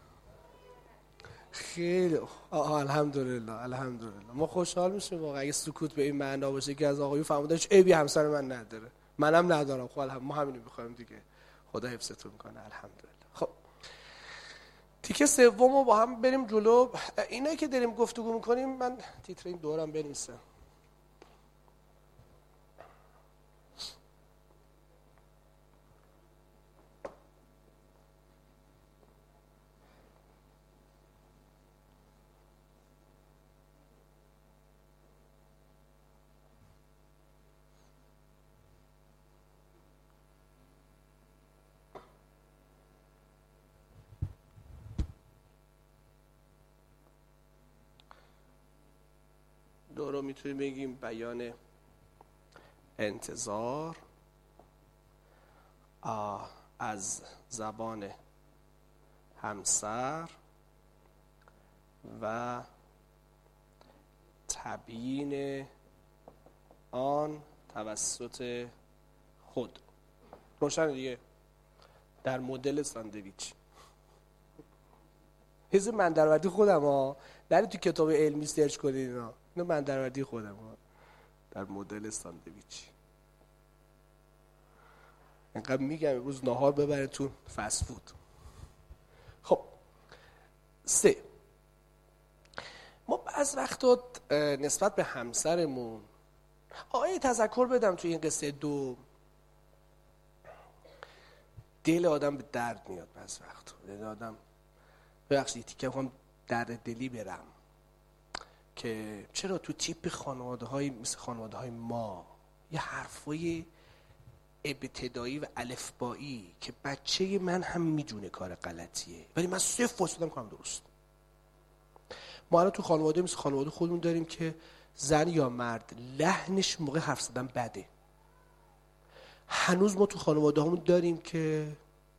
خیلی آه الحمدلله الحمدلله ما خوشحال میشیم واقعا اگه سکوت به این معنا باشه که از آقایون فهمیدن هیچ عیبی همسر من نداره، منم ندارم. خب ما همینو میخوایم دیگه، خدا حفظتون کنه. الحمدلله. خب تیکه سومو با هم بریم جلو. اینایی که داریم گفتگو میکنیم من تیتر این دورم بنویسم. رو میتونیم بگیم بیان انتظار از زبان همسر و تبیین آن توسط خود. روشن دیگه در مدل ساندویچ. حیث من دروردی خودم ها، نری تو کتاب علمی سرچ کنید اینا، اینو من دروردی خودم ها در مدل ساندویچ. اینقدر میگم امروز نهار ببرتون فست فود. خب سه، ما بعض وقتا نسبت به همسرمون آیه تذکر بدم توی این قصه دو، دل آدم به درد میاد بعض وقتا. دل آدم ببخشید تیکه میخوام درد دلی برم که چرا تو تیپ خانواده های مثل خانواده های ما یه حرفای ابتدایی و الفبایی که بچه من هم میدونه کار غلطیه ولی من صفر فاصله میکنم درست. ما الان تو خانواده مثل خانواده خودمون داریم که زن یا مرد لحنش موقع حرف زدن بده. هنوز ما تو خانواده همون داریم که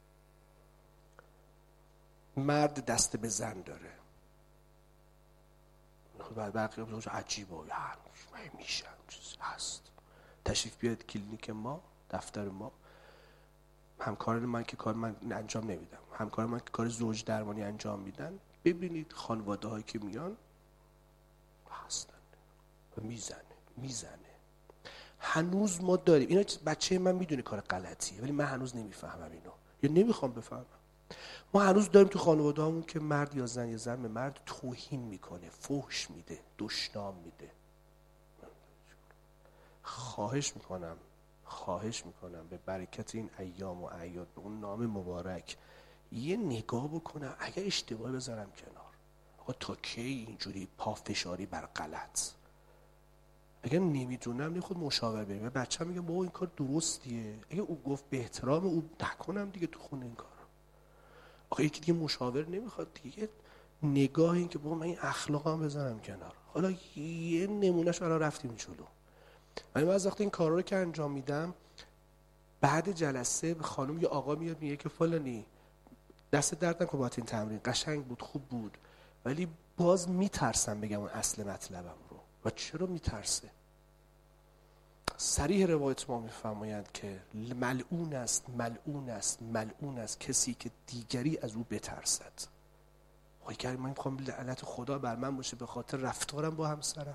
مرد دست به زن داره. بعد بقیه بزرگ عجیبه یعنی میشه چیزی هست. تشریف بیاد کلینیک ما، دفتر ما، همکاران من که کار من انجام نمیدم، همکاران من که کار زوج درمانی انجام میدن، ببینید خانواده هایی که میان هستن و میزنه میزنه. هنوز ما داریم اینا. بچه من میدونه کار غلطیه ولی من هنوز نمیفهمم اینو یا نمیخوام بفهمم. ما هنوز داریم تو خانواده همون که مرد یا زن یا زن به مرد توهین میکنه، فحش میده، دشنام میده. خواهش میکنم خواهش میکنم به برکت این ایام و اعیاد به اون نام مبارک یه نگاه بکنم، اگر اشتباه بذارم کنار. آقا تا کی اینجوری پافشاری بر غلط؟ اگر نمیدونم نه خود مشاور بریم. بچه‌م میگه بابا این کار درستیه، اگه او گفت به احترام او نکنم دیگه تو خونه این کارو. آقا یکی دیگه مشاور نمیخواد دیگه، نگاه این که بابا من این اخلاقم بذارم کنار. حالا یه نمونهش الان رفتیم جلو. من از وقتی این کارا رو که انجام میدم بعد جلسه به خانم یا آقا میاد میگه که فلانی دست درد نکن بابت این تمرین، قشنگ بود، خوب بود، ولی باز میترسم بگم اون اصل مطلبم رو. و چرا میترسه؟ صریح روایت ما میفرمایند که ملعون است ملعون است ملعون است کسی که دیگری از او بترسد. اگر من میخوام لعنت خدا بر من باشه به خاطر رفتارم با همسرم،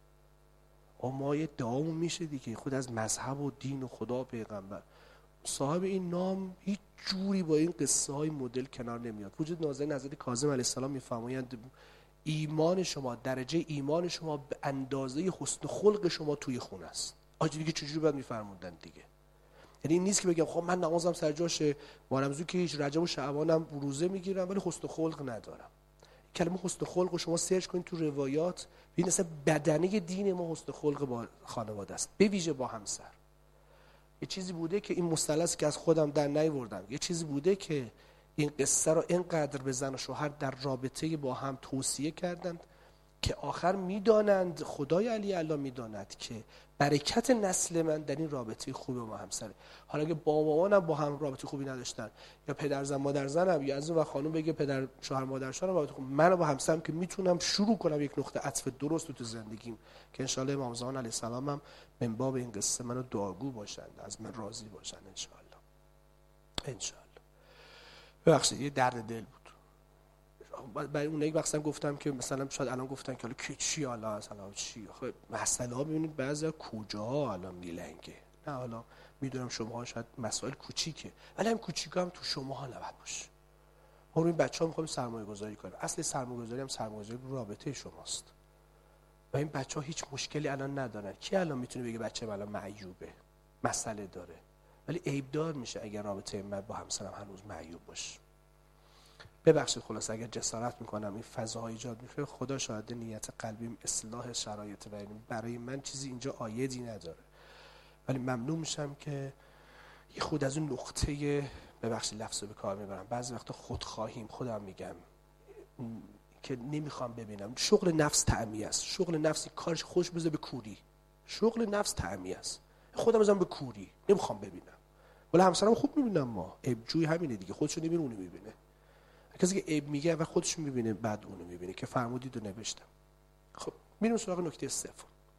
اما یه دعامون میشه دیگه، خود از مذهب و دین و خدا و پیغمبر. صاحب این نام هیچ جوری با این قصه های مدل کنار نمیاد. وجود نازنین حضرت کاظم علیه السلام میفرمایند ایمان شما، درجه ایمان شما به اندازه حسن خلق شما توی خونه است. آجی دیگه چجوری باید میفرموندن دیگه؟ یعنی این نیست که بگم خب من نمازم سر جاشه، مارمزو که هیچ رجب و شعبانم روزه میگیرم ولی حسن خلق ندارم. کلمه حسن خلق رو شما سرچ کنید تو روایات، ببین اصلا بدنه دین ما حسن خلق با خانواده است، به ویژه با همسر. یه چیزی بوده که این مصطلح که از خودم در نیاوردم، یه چیزی بوده که این قصه رو اینقدر به زن و شوهر در رابطه با هم توصیه کردند که آخر میدانند، خدای علی اعلی میداند که برکت نسل من در این رابطه خوبه با همسره. حالا اگه با مامانم با هم رابطه خوبی نداشتن یا پدر زن مادر زنم یا از اون و خانم بگه پدر شوهر مادر شوهرم رابطه خوب، من با همسرم که میتونم شروع کنم یک نقطه عطف درست تو زندگیم که ان شاء الله امام زمان علیه السلام هم من باب این قصه منو دعاگو باشند، از من راضی باشند ان شاء الله ان شاء الله. ببخشید یه درد دل بود. برای اون یک وقتم گفتم که مثلا شاید الان گفتن که حالا کی چی حالا مثلا چی، خب مسئله ها ببینید بعضی کجاها الان میلنگه. نه حالا میدونم شما شاید مسائل کوچیکه ولی هم کوچیکا هم تو شما ها نباید باشه. ما این بچه‌ها می‌خوایم سرمایه گذاری کنیم، اصل سرمایه گذاری هم سرمایه گذاری رو رابطه شماست و این بچه‌ها هیچ مشکلی الان ندارن. کی الان میتونه بگه بچه الان معیوبه، مسئله داره، ولی عیبدار میشه اگر رابطه من با همسرم هنوز معیوب باشه. ببخشید خلاص اگر جسارت میکنم این فضاها ایجاد میشه، خدا شاهد نیت قلبیم اصلاح شرایط و برای من چیزی اینجا عایدی نداره، ولی ممنون میشم که یه خود از اون نقطه، ببخشید لفظ رو به کار میبرم، بعضی وقتا خودخواهیم، خودم میگم که نمیخوام ببینم. شغل نفس تعمیه است، شغل نفسی کارش خوش بذاره به کوری، شغل نفس تعمیه است، خودم بذارم به کوری، نمیخوام ببینم. ولی همسرم خوب میبینم، ما عیبجوی همینه دیگه، خودشو نمیبینه اونو میبینه. کسی که عیب میگه و خودش میبینه بعد اونو میبینه که فرمودید و نوشتم. خب میریم سراغ نکته سوم.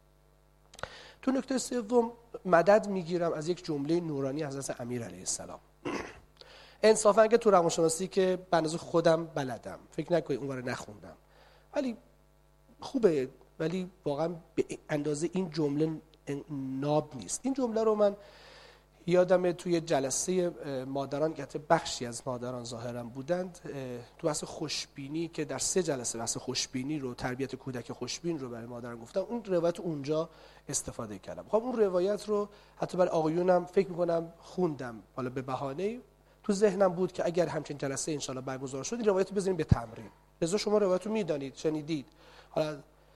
تو نکته سوم مدد میگیرم از یک جمله نورانی حضرت امیر علیه السلام. انصافا که تو روانشناسی که به اندازه خودم بلدم، فکر نکنید اونور نخوندم، ولی خوبه، ولی واقعا به اندازه این جمله ناب نیست. این جمله رو من یادم توی جلسه مادران که بخشی از مادران ظاهرا بودند، تو بحث خوشبینی که در سه جلسه بحث خوشبینی رو، تربیت کودک خوشبین رو برای مادران گفتم، اون روایت اونجا استفاده کردم. خب اون روایت رو حتی برای آقایونم فکر میکنم خوندم، حالا به بهانه تو ذهنم بود که اگر همچین جلسه انشالله برگزار شد این روایت رو بذاریم به تمرین. لذا شما روایت رو میدانید، شنیدید. حالا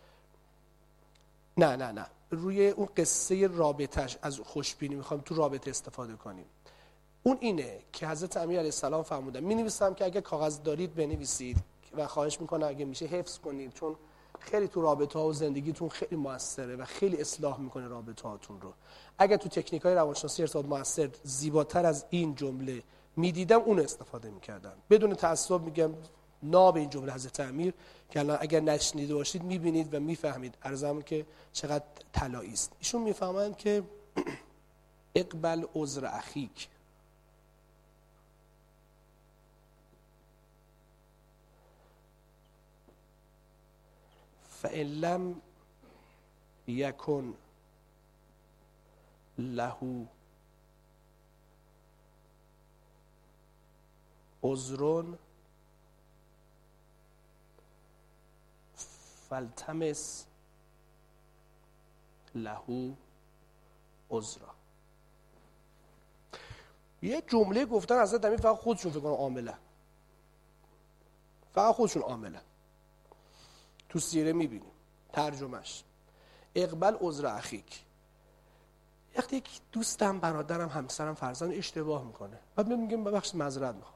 نه نه نه روی اون قصه رابطش از خوشبینی میخوام تو رابطه استفاده کنیم. اون اینه که حضرت امیر علیه السلام فرمودن، می نویسم که اگه کاغذ دارید بنویسید و خواهش میکنم اگه میشه حفظ کنید، چون خیلی تو رابطه ها و زندگیتون خیلی موثره و خیلی اصلاح میکنه رابطه هاتون رو. اگه تو تکنیک های روانشناسی ارتباط موثر زیباتر از این جمله میدیدم اون استفاده میکردم. بدون تعصب میگم ناب این جمله حضرت امیر که الان اگر نشنیده باشید میبینید و میفهمید ارزم که چقدر طلایی است. ایشون میفهمند که اقبل عذر اخیک، فإن لم یکن له عذر فالتمس له عذرا. یه جمله گفتن حضرت امیر فقط خودشون فکر کنم عامله، فقط خودشون عامله، تو سیره میبینیم ترجمهش اقبل عذر اخیک. وقتی یک دوستم، برادرم، همسرم، فرزند اشتباه میکنه بعد میگم ببخشید معذرت میخوام،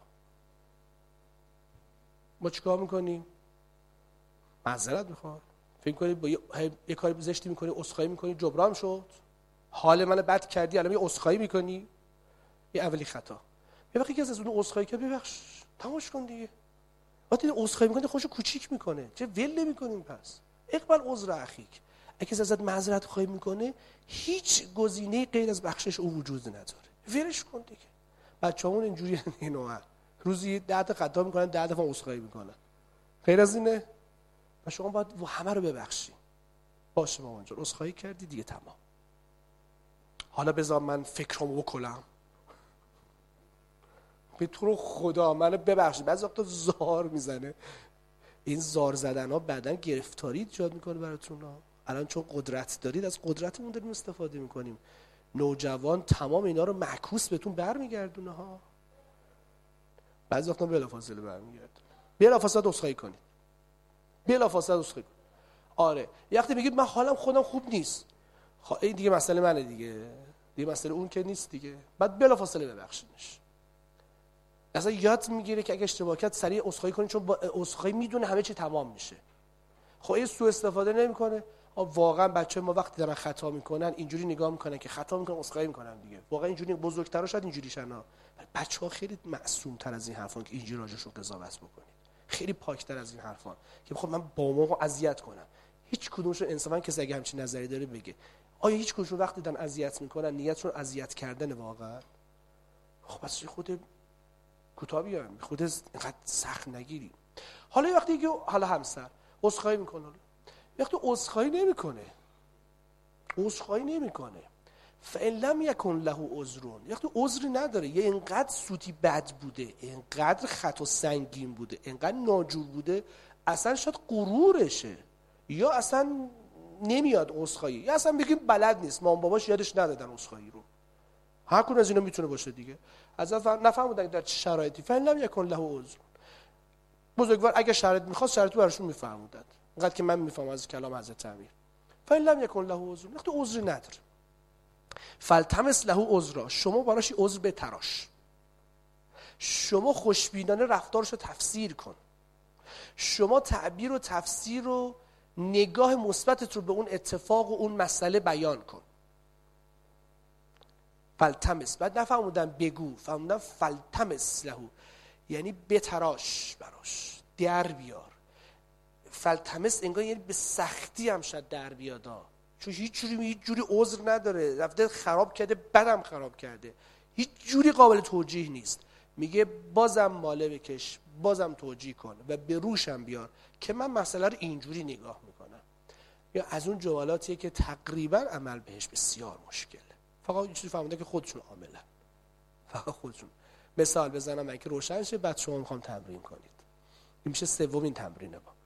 ما چیکار میکنیم؟ معذرت میخوام. فکر کنی با یه, یه کاری زشتی میکنی عذرخواهی میکنی جبران شد، حال منو بد کردی الان یه عذرخواهی میکنی، یه اولی خطا. یه وقتی که از اون عذرخواهی که ببخش تماش کن دیگه، وقتی عذرخواهی میکنه خودشو کوچیک میکنه، چه ول نمیکنیم. پس اقبل عذر اخیک، اگه ازت معذرت خواهی میکنه هیچ گزینه غیر از بخشش او وجود نداره، ولش کن دیگه. بچه‌مون اینجوری اینو روزی ده تا خطا میکنن، ده دفعه عذرخواهی میکنن، غیر از اینه. و شما باید همه رو ببخشی. باشه مامان جان عذرخواهی کردی دیگه تمام، حالا بذار من فکرامو بکنم، به تو رو خدا منو ببخشید. بعضی وقتا زار میزنه، این زار زدن ها بعدن گرفتاری ایجاد میکنه براتون ها. الان چون قدرت دارید از قدرتمون داریم استفاده میکنیم، نوجوان تمام اینا رو معکوس بهتون برمیگردونه ها، بعضی وقتا بلافاصله برمیگردونه. بلافاصله عذرخواهی کنید، بلافاصله عذرخواهی کنید. آره وقتی میگید من حالم خودم خوب نیست، خب این دیگه مسئله منه دیگه، دیگه مسئله اون که نیست دیگه، بعد بلافاصله ببخشیدش. اصلا یاد میگیره که اگه اشتباه کرد سریع عذرخواهی کنید، چون با عذرخواهی میدونه همه چی تمام میشه. خب این سوء استفاده نمیکنه. واقعا بچه ما وقتی دارن خطا میکنن اینجوری نگاه میکنن که خطا میکنن عذرخواهی میکنن دیگه، واقعا اینجوری. بزرگترا شاید اینجوری شنا، بچه‌ها خیلی معصوم‌تر از این حرفان که اینجوری راجعشون قضاوت بکنید، خیلی پاکتر از این حرفان که خب من با ما اذیت کنم. هیچ کدومشون انصافا کسی اگه همچین نظری داره بگه، آیا هیچ کدومشون وقتی دارن اذیت میکنن نیتشون اذیت کردن واقعا؟ خب بس خود کوتاه بیایم، خود اینقدر سخت نگیری. حالا وقتی که حالا همسر عذرخواهی میکنه، وقتی عذرخواهی نمیکنه عذرخواهی نمیکنه فإن لم یکن له عذر، وقتی عذری نداره، یه اینقدر سوتی بد بوده، اینقدر خطا سنگین بوده، اینقدر ناجور بوده، اصلا شاید غرورشه، یا اصلا نمیاد عذرخواهی، یا اصلا بگیم بلد نیست، مام باباش یادش ندادن عذرخواهی رو. هر کدوم از اینا میتونه باشه دیگه. از نفهمیدن در چه شرایطی. فإن لم یکن له عذر، بزرگوار اگه شرایط میخواست شرایط براشون میفهموندن، اینقدر که من میفهمم از کلام حضرت امیر. فإن لم یکن له عذر، وقتی عذری نداره، فالتمس له عذرا، شما براش عذر بتراش، شما خوشبینانه رفتارش رو تفسیر کن، شما تعبیر و تفسیر و نگاه مثبتت رو به اون اتفاق و اون مسئله بیان کن. فالتمس، بعد نفهموندن بگو، فهموندن فالتمس له، یعنی بتراش براش، در بیار. فالتمس انگار یعنی به سختی هم شد در بیادا، چون هیچ جوری هیچ جوری عذر نداره، رفته خراب کرده، بدم خراب کرده، هیچ جوری قابل توجیه نیست. میگه بازم ماله بکش، بازم توجیه کن و به روشم بیار که من مسئله رو اینجوری نگاه میکنم. یا از اون جملاتیه که تقریبا عمل بهش بسیار مشکله. فقط این چیزی فهمیدن که خودشون عاملن، فقط خودشون. مثال بزنم من که روشن شه، بعد شما میخوام تمرین کنید. این میشه سومین تمرینه. با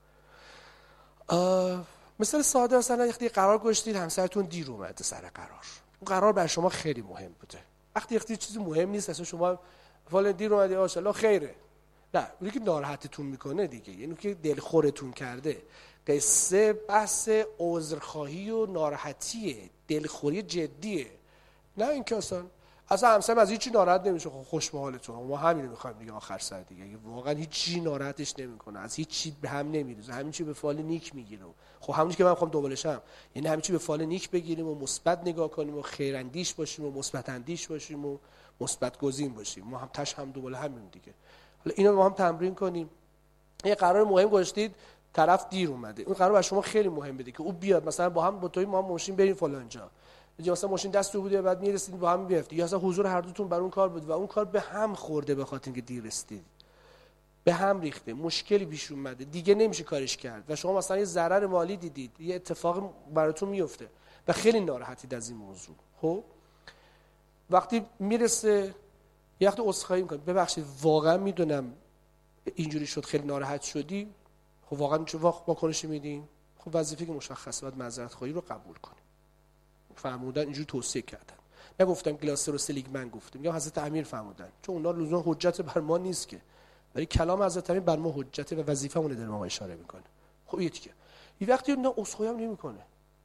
مثال ساده، مثلا وقتی قرار گذاشتید همسرتون دیر اومده سر قرار، اون قرار بر شما خیلی مهم بوده. وقتی وقتی چیزی مهم نیست اصلا شما فلان دیر اومده ماشاءالله خیره، نه اونی که ناراحتتون میکنه دیگه، یعنی که دلخورتون کرده. قصه بحث عذرخواهی و ناراحتیه، دلخوری جدیه، نه اینکه اصلا اصلا همسرم از هیچی ناراحت نمیشه. خب خوش به حالتون، ما همین رو میخوایم دیگه آخر سر دیگه. واقعا هیچ چی ناراحتش نمیکنه، از هیچ چی به هم نمیریزه، همین چی به فال نیک میگیره. خب همونی که من میخوام دوبلشم، یعنی همین چی به فال نیک بگیریم و مثبت نگاه کنیم و خیراندیش باشیم و مثبت اندیش باشیم و مثبت گزین باشیم. ما هم تاش هم دوبله همین دیگه. حالا اینو با هم تمرین کنیم. یه قرار مهم گذاشتید، طرف دیر اومده، اون قرار برای شما خیلی مهمه که او بیاد، مثلا با هم با توی ما هم ماشین بریم فلان جا، یا مثلا ماشین دست تو بوده بعد میرسید با هم میرفتید، یا مثلا حضور هر دوتون بر اون کار بود و اون کار به هم خورده به خاطر اینکه دیر رسیدید، به هم ریخته، مشکلی پیش اومده، دیگه نمیشه کارش کرد و شما مثلا یه ضرر مالی دیدید، یه اتفاق براتون میفته و خیلی ناراحتید از این موضوع. خب وقتی میرسه یه وقت عذرخواهی میکنید، ببخشید واقعا میدونم اینجوری شد، خیلی ناراحت شدی. خب واقعا چه وقت واکنشی میدیم؟ خب وظیفه که مشخصه، باید معذرت خواهی رو قبول کنیم. فرمودن اینجوری توصیه کردن، نگفتم گلاسر و سلیگمن گفتیم یا حضرت امیر فرمودن، چون اونا لزوما حجت بر ما نیست که، ولی کلام حضرت امیر بر ما حجته و وظیفه‌مونه داره ما اشاره میکنه. خب یه دیگه این وقتی نه عذرخواهی هم نمیکنه.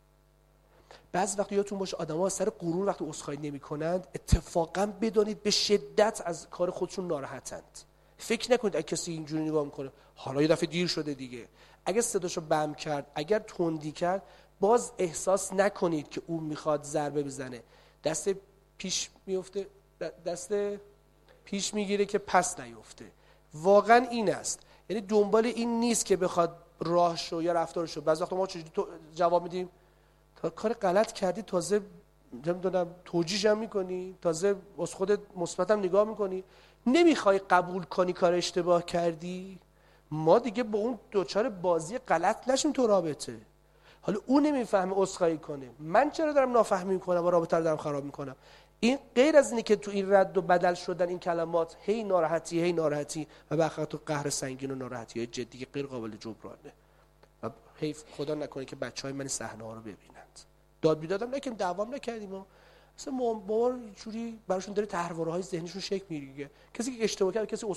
بعضی وقتی یادتون باشه آدم‌ها از سر غرور وقتی عذرخواهی نمیکنند اتفاقا بدونید به شدت از کار خودشون ناراحتند. فکر نکنید اگه کسی اینجوری نگاه میکنه حالا یه دفعه دیر شده دیگه، اگه صداشو بم کرد، اگر تندی کرد، باز احساس نکنید که اون میخواد ضربه بزنه، دست پیش میفته، دست پیش میگیره که پس نیفته. واقعا این است، یعنی دنبال این نیست که بخواد راهشو یا رفتارشو. بعضی وقتا ما چجوری جواب میدیم؟ تا کار غلط کردی تازه نمیدونم توجیهش هم میکنی، تازه از خودت مثبتم نگاه میکنی، نمیخوای قبول کنی کار اشتباه کردی. ما دیگه با اون دوچار بازی غلط نشیم تو رابطه. حالا اون نمیفهمه عذرخواهی کنه، من چرا دارم نافهمی میکنم و رابطه رو دارم خراب میکنم؟ این غیر از اینه که تو این رد و بدل شدن این کلمات هی ناراحتی هی ناراحتی و بخاطر تو قهر سنگین و ناراحتی های جدی غیر قابل جبرانه و حیف خدا نکنه که بچهای من صحنه ها رو ببینند. داد بیدادم نکنیم، دعوام نکردیم، ما اصلا بابا جوری براشون داره تحورهای ذهنیشون شکل میگیره. کسی که اشتباه کرد، کسی